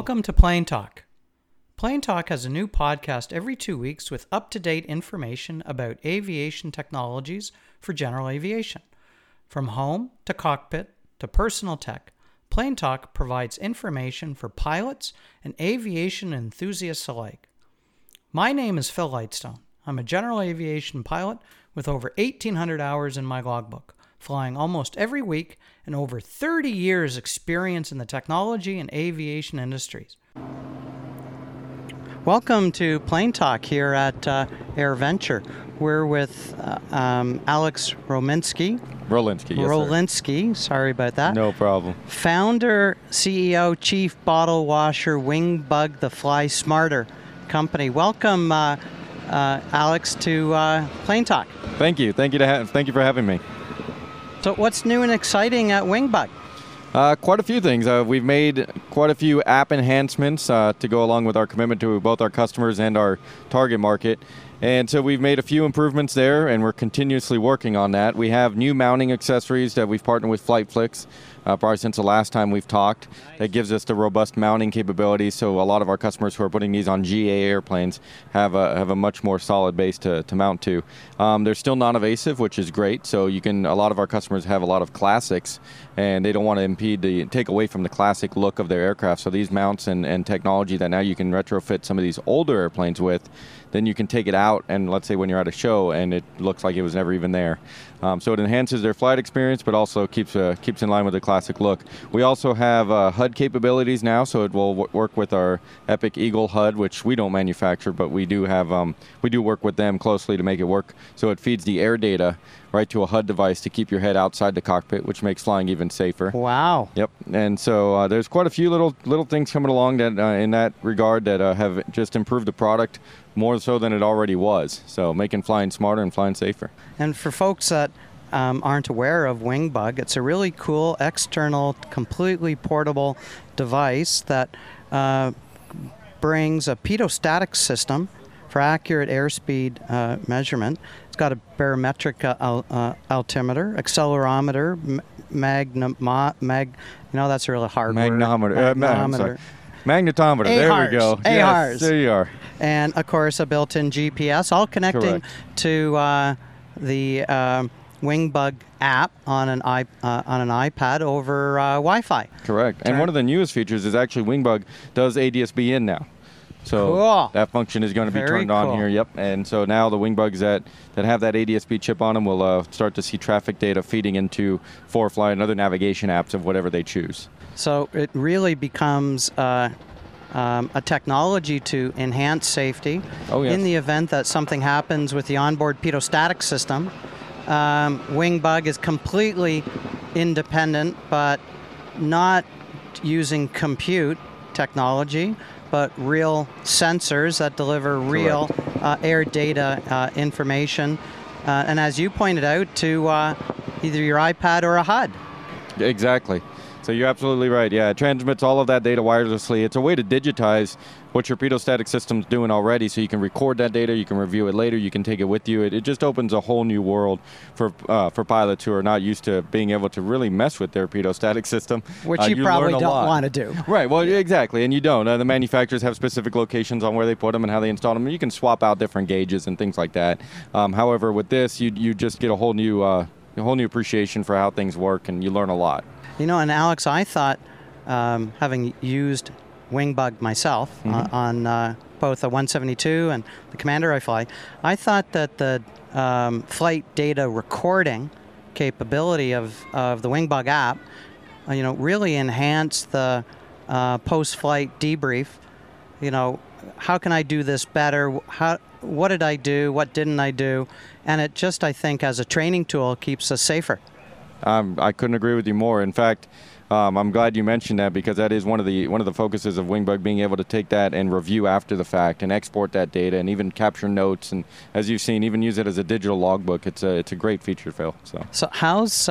Welcome to Plane Talk. Plane Talk has a new podcast every 2 weeks with up-to-date information about aviation technologies for general aviation. From home to cockpit to personal tech, Plane Talk provides information for pilots and aviation enthusiasts alike. My name is Phil Lightstone. I'm a general aviation pilot with over 1,800 hours in my logbook, flying almost every week and over 30 years experience in the technology and aviation industries. Welcome to Plane Talk here at AirVenture. We're with Alex Rolinski, sorry about that. No problem. Founder, CEO, Chief Bottle Washer, Wingbug, the Fly Smarter company. Welcome, Alex, to Plane Talk. Thank you. Thank you for having me. So what's new and exciting at Wingbug? Quite a few things. We've made quite a few app enhancements to go along with our commitment to both our customers and our target market. And so we've made a few improvements there, and we're continuously working on that. We have new mounting accessories that we've partnered with FlightFlix, probably since the last time we've talked. That gives us the robust mounting capabilities, so a lot of our customers who are putting these on GA airplanes have a much more solid base to mount to. They're still non-evasive, which is great, so a lot of our customers have a lot of classics, and they don't want to take away from the classic look of their aircraft. So these mounts and technology that now you can retrofit some of these older airplanes with, then you can take it out and let's say when you're at a show and it looks like it was never even there. So it enhances their flight experience, but also keeps in line with the classic look. We also have HUD capabilities now, so it will work with our Epic Eagle HUD, which we don't manufacture, but we do work with them closely to make it work. So it feeds the air data right to a HUD device to keep your head outside the cockpit, which makes flying even safer. Wow. Yep. And so there's quite a few little things coming along that in that regard that have just improved the product more so than it already was. So making flying smarter and flying safer. And for folks that aren't aware of Wingbug, it's a really cool external, completely portable device that brings a pedostatic system for accurate airspeed measurement. It's got a barometric altimeter, accelerometer, that's a really hard word. Magnetometer, there we go. Yes, there you are. And, of course, a built-in GPS, all connecting to the Wingbug app on an iPad over Wi-Fi. Correct. And one of the newest features is actually Wingbug does ADS-B in now. So cool. That function is going to be turned on here. Yep. And so now the Wingbugs that have that ADS-B chip on them will start to see traffic data feeding into ForeFly and other navigation apps of whatever they choose. So it really becomes a technology to enhance safety. Oh, yes. In the event that something happens with the onboard pedostatic system. Wingbug is completely independent, but not using compute technology, but real sensors that deliver real air data information. And as you pointed out, to either your iPad or a HUD. Exactly. So you're absolutely right. Yeah, it transmits all of that data wirelessly. It's a way to digitize what your pedostatic system's doing already, so you can record that data, you can review it later, you can take it with you. It just opens a whole new world for pilots who are not used to being able to really mess with their pedostatic system. Which you probably don't want to do. Right, well, exactly, and you don't. The manufacturers have specific locations on where they put them and how they install them. You can swap out different gauges and things like that. However, with this, you just get a whole new appreciation for how things work, and you learn a lot. And Alex, I thought, having used Wingbug myself on both the 172 and the Commander I fly, I thought that the flight data recording capability of the Wingbug app, really enhanced the post-flight debrief. How can I do this better? What did I do? What didn't I do? And it just, I think, as a training tool, keeps us safer. I couldn't agree with you more. In fact, I'm glad you mentioned that, because that is one of the focuses of Wingbug, being able to take that and review after the fact and export that data and even capture notes, and as you've seen, even use it as a digital logbook. It's a great feature, Phil. So how's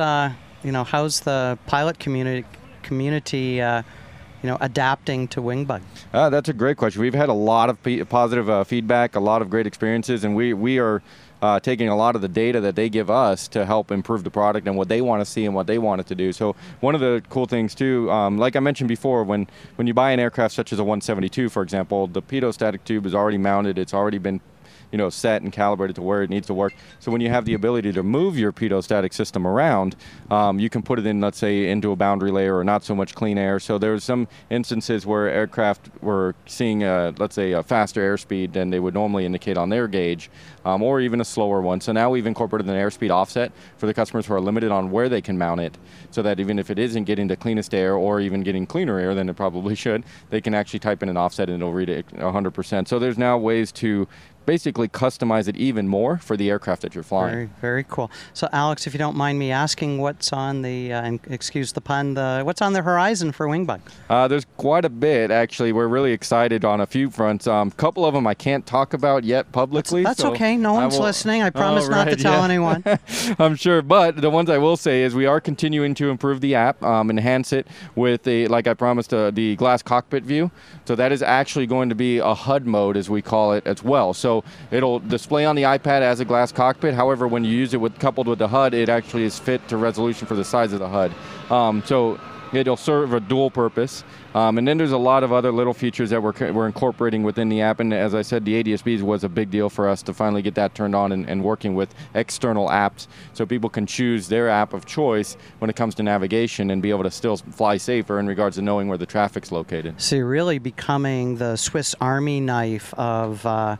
the pilot community adapting to Wingbug? That's a great question. We've had a lot of positive feedback, a lot of great experiences, and we are taking a lot of the data that they give us to help improve the product and what they want to see and what they want it to do. So one of the cool things too, like I mentioned before, when you buy an aircraft such as a 172, for example, the pitot-static tube is already mounted. It's already been set and calibrated to where it needs to work. So when you have the ability to move your pitot-static system around, you can put it in, let's say, into a boundary layer or not so much clean air. So there's some instances where aircraft were seeing, let's say, a faster airspeed than they would normally indicate on their gauge, or even a slower one. So now we've incorporated an airspeed offset for the customers who are limited on where they can mount it, so that even if it isn't getting the cleanest air or even getting cleaner air than it probably should, they can actually type in an offset and it'll read it 100%. So there's now ways to basically customize it even more for the aircraft that you're flying. Very, very cool. So, Alex, if you don't mind me asking, what's on the, and excuse the pun, what's on the horizon for Wingbug? There's quite a bit, actually. We're really excited on a few fronts. A couple of them I can't talk about yet publicly. That's okay. No one's listening. I promise not to tell anyone. I'm sure. But the ones I will say is we are continuing to improve the app, enhance it with, like I promised, the glass cockpit view. So that is actually going to be a HUD mode, as we call it, as well. So it'll display on the iPad as a glass cockpit. However, when you use it coupled with the HUD, it actually is fit to resolution for the size of the HUD. So it'll serve a dual purpose. And then there's a lot of other little features that we're incorporating within the app. And as I said, the ADS-Bs was a big deal for us to finally get that turned on and working with external apps, so people can choose their app of choice when it comes to navigation and be able to still fly safer in regards to knowing where the traffic's located. So you're really becoming the Swiss Army knife of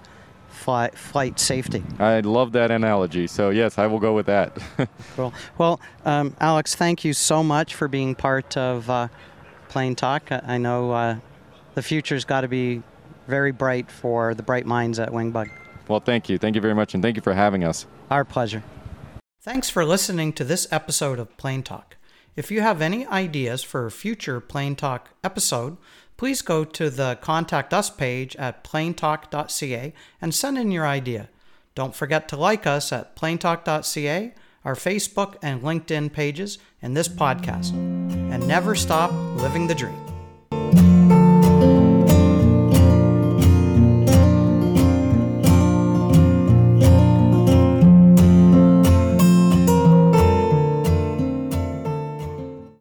flight safety. I love that analogy. So yes, I will go with that. Cool. Well, Alex, thank you so much for being part of Plane Talk. I know the future's got to be very bright for the bright minds at Wingbug. Well, thank you. Thank you very much, and thank you for having us. Our pleasure. Thanks for listening to this episode of Plane Talk. If you have any ideas for a future Plane Talk episode, please go to the Contact Us page at planetalk.ca and send in your idea. Don't forget to like us at planetalk.ca, our Facebook and LinkedIn pages, and this podcast. And never stop living the dream.